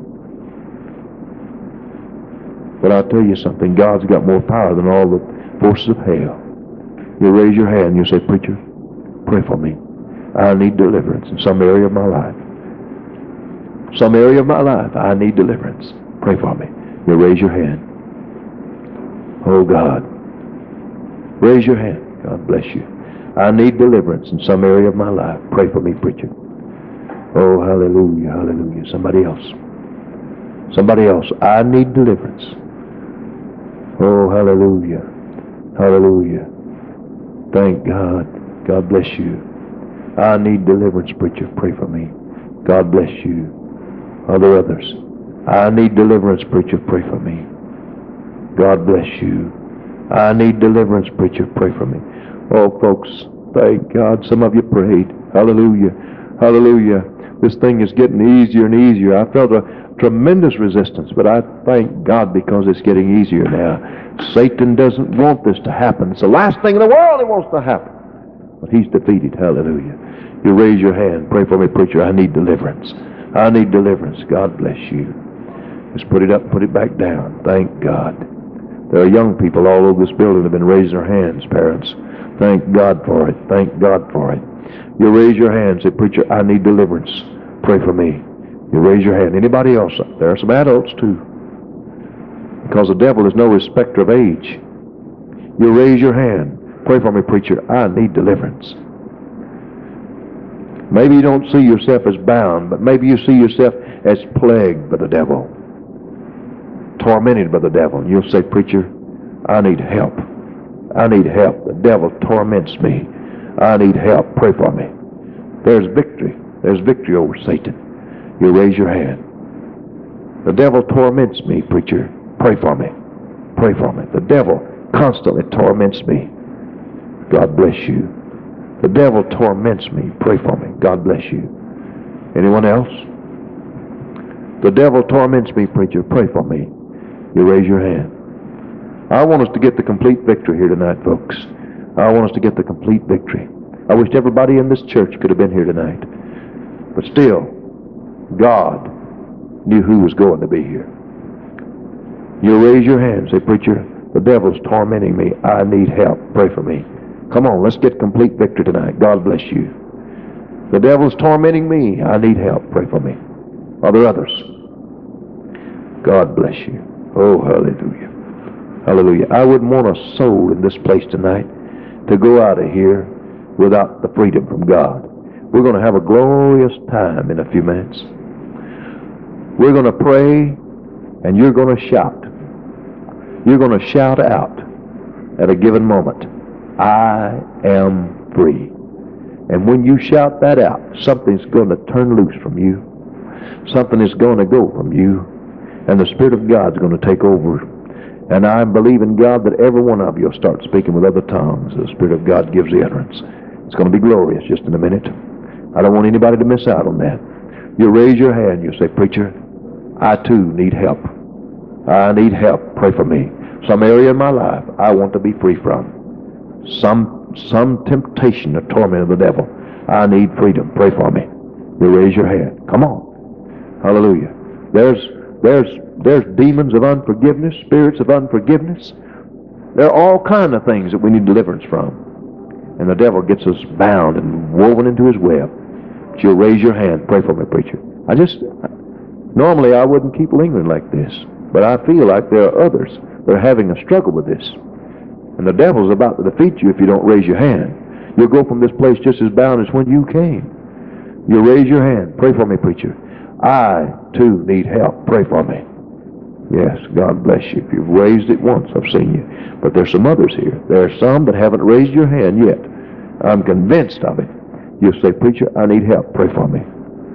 But I'll tell you something. God's got more power than all the forces of hell. You raise your hand. You say, preacher, pray for me. I need deliverance in some area of my life. Some area of my life, I need deliverance. Pray for me. You raise your hand. Oh God. Raise your hand. God bless you. I need deliverance in some area of my life. Pray for me, preacher. Oh, hallelujah, hallelujah. Somebody else. Somebody else. I need deliverance. Oh, hallelujah. Hallelujah. Thank God. God bless you. I need deliverance, preacher. Pray for me. God bless you. Are there others? I need deliverance, preacher. Pray for me. God bless you. I need deliverance, preacher. Pray for me. Oh, folks, thank God. Some of you prayed. Hallelujah. Hallelujah. This thing is getting easier and easier. I felt a tremendous resistance, but I thank God because it's getting easier now. Satan doesn't want this to happen. It's the last thing in the world he wants to happen. But he's defeated. Hallelujah. You raise your hand. Pray for me, preacher. I need deliverance. I need deliverance. God bless you. Just put it up, put it back down. Thank God. There are young people all over this building that have been raising their hands, parents. Thank God for it. Thank God for it. You raise your hand. Say, preacher, I need deliverance. Pray for me. You raise your hand. Anybody else? There are some adults too. Because the devil is no respecter of age. You raise your hand. Pray for me, preacher. I need deliverance. Maybe you don't see yourself as bound, but maybe you see yourself as plagued by the devil. Tormented by the devil. And you'll say, preacher, I need help. I need help. The devil torments me. I need help. Pray for me. There's victory. There's victory over Satan. You raise your hand. The devil torments me, preacher. Pray for me. Pray for me. The devil constantly torments me. God bless you. The devil torments me. Pray for me. God bless you. Anyone else? The devil torments me, preacher. Pray for me. You raise your hand. I want us to get the complete victory here tonight, folks. I want us to get the complete victory. I wish everybody in this church could have been here tonight. But still, God knew who was going to be here. You raise your hand. Say, preacher, the devil's tormenting me. I need help. Pray for me. Come on, let's get complete victory tonight. God bless you. The devil's tormenting me. I need help. Pray for me. Are there others? God bless you. Oh, hallelujah. Hallelujah. I wouldn't want a soul in this place tonight to go out of here without the freedom from God. We're going to have a glorious time in a few minutes. We're going to pray, and you're going to shout. You're going to shout out at a given moment, I am free. And when you shout that out, something's going to turn loose from you. Something is going to go from you, and the Spirit of God's going to take over. And I believe in God that every one of you will start speaking with other tongues. The Spirit of God gives the utterance. It's going to be glorious just in a minute. I don't want anybody to miss out on that. You raise your hand. You say, preacher, I too need help. I need help. Pray for me. Some area in my life I want to be free from. Some some temptation or torment of the devil. I need freedom. Pray for me. You raise your hand. Come on. Hallelujah. There's there's there's demons of unforgiveness, spirits of unforgiveness. There are all kinds of things that we need deliverance from. And the devil gets us bound and woven into his web. But you'll raise your hand. Pray for me, preacher. I just, normally I wouldn't keep lingering like this. But I feel like there are others that are having a struggle with this. And the devil's about to defeat you if you don't raise your hand. You'll go from this place just as bound as when you came. You'll raise your hand. Pray for me, preacher. I, too, need help. Pray for me. Yes, God bless you. If you've raised it once, I've seen you. But there's some others here. There are some that haven't raised your hand yet. I'm convinced of it. You'll say, preacher, I need help. Pray for me.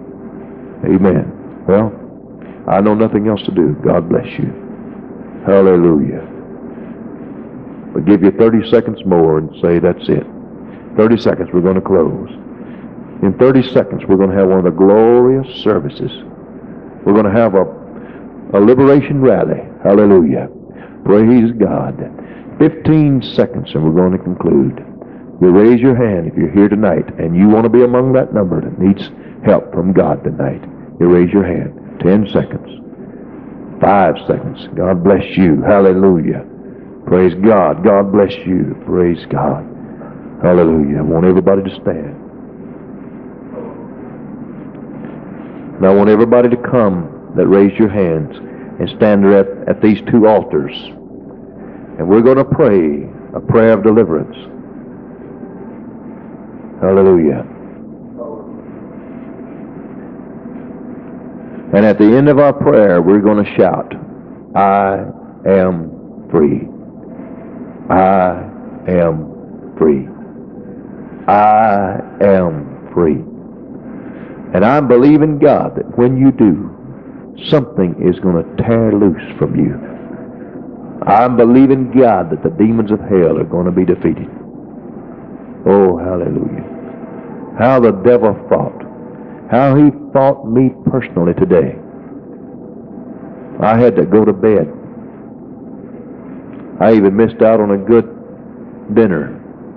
Amen. Well, I know nothing else to do. God bless you. Hallelujah. We'll give you thirty seconds more and say that's it. thirty seconds, we're going to close. In thirty seconds, we're going to have one of the glorious services. We're going to have a A liberation rally. Hallelujah. Praise God. Fifteen seconds and we're going to conclude. You raise your hand if you're here tonight and you want to be among that number that needs help from God tonight. You raise your hand. Ten seconds. Five seconds. God bless you. Hallelujah. Praise God. God bless you. Praise God. Hallelujah. I want everybody to stand. And I want everybody to come that raise your hands and stand there at, at these two altars. And we're going to pray a prayer of deliverance. Hallelujah. And at the end of our prayer, we're going to shout, I am free. I am free. I am free. And I believe in God that when you do, something is going to tear loose from you. I believe in God that the demons of hell are going to be defeated. Oh, hallelujah. How the devil fought. How he fought me personally today. I had to go to bed. I even missed out on a good dinner.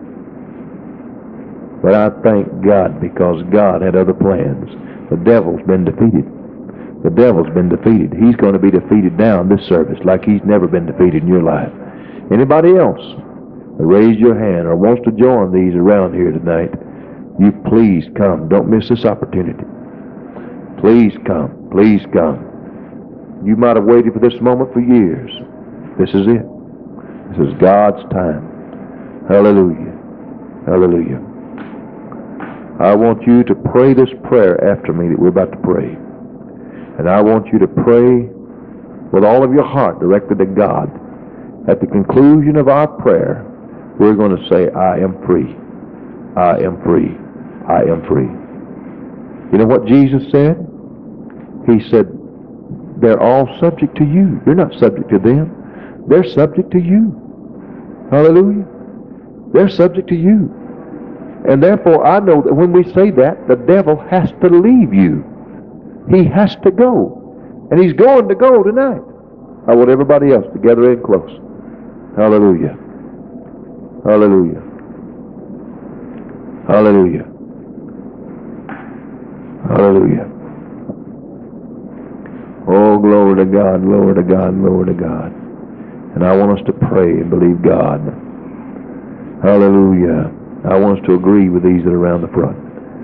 But I thank God because God had other plans. The devil's been defeated. The devil's been defeated. He's going to be defeated now in this service like he's never been defeated in your life. Anybody else that raised your hand or wants to join these around here tonight, you please come. Don't miss this opportunity. Please come. Please come. You might have waited for this moment for years. This is it. This is God's time. Hallelujah. Hallelujah. I want you to pray this prayer after me that we're about to pray. And I want you to pray with all of your heart directed to God. at the conclusion of our prayer, we're going to say, I am free. I am free. I am free. You know what Jesus said? He said, they're all subject to you. You're not subject to them. They're subject to you. Hallelujah. They're subject to you. And therefore, I know that when we say that, the devil has to leave you. He has to go. And he's going to go tonight. I want everybody else to gather in close. Hallelujah. Hallelujah. Hallelujah. Hallelujah. Oh, glory to God, glory to God, glory to God. And I want us to pray and believe God. Hallelujah. I want us to agree with these that are around the front.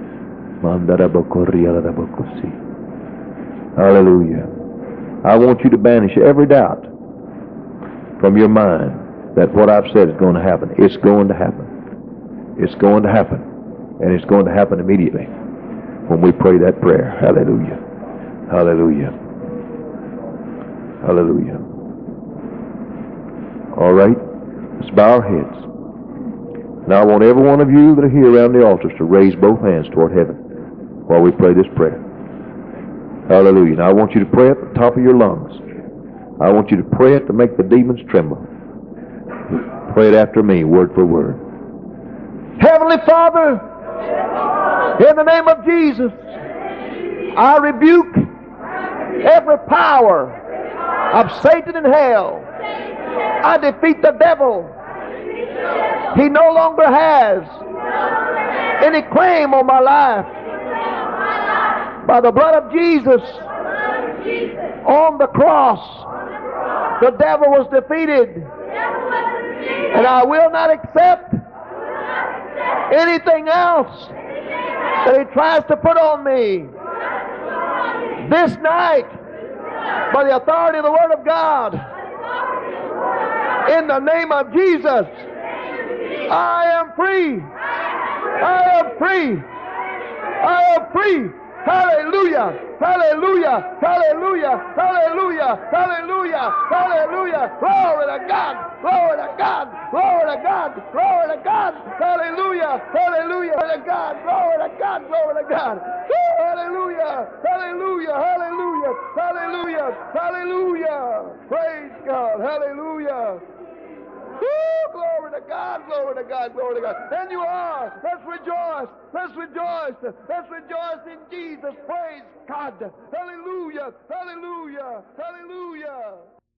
Hallelujah. I want you to banish every doubt from your mind that what I've said is going to happen. It's going to happen. It's going to happen. And it's going to happen immediately when we pray that prayer. Hallelujah. Hallelujah. Hallelujah. All right. Let's bow our heads. Now I want every one of you that are here around the altars to raise both hands toward heaven while we pray this prayer. Hallelujah. Now I want you to pray at the top of your lungs. I want you to pray it to make the demons tremble. Pray it after me, word for word. Heavenly Father, in the name of Jesus, I rebuke every power of Satan in hell. I defeat the devil. He no longer has any claim on my life. By the blood of Jesus on the cross, the devil was defeated. And I will not accept anything else that he tries to put on me. This night, by the authority of the Word of God, in the name of Jesus, I am free. I am free. I am free. Hallelujah. Hallelujah. Hallelujah. Hallelujah. Hallelujah. Hallelujah. Glory to God. Glory to God. Glory to God. Glory to God. Hallelujah. Hallelujah. Glory to God. Glory to God. Glory to God. Hallelujah. Hallelujah. Hallelujah. Hallelujah. Hallelujah. Praise God. Hallelujah. Woo, glory to God, glory to God, glory to God. And you are. Let's rejoice. Let's rejoice. Let's rejoice in Jesus. Praise God. Hallelujah. Hallelujah. Hallelujah.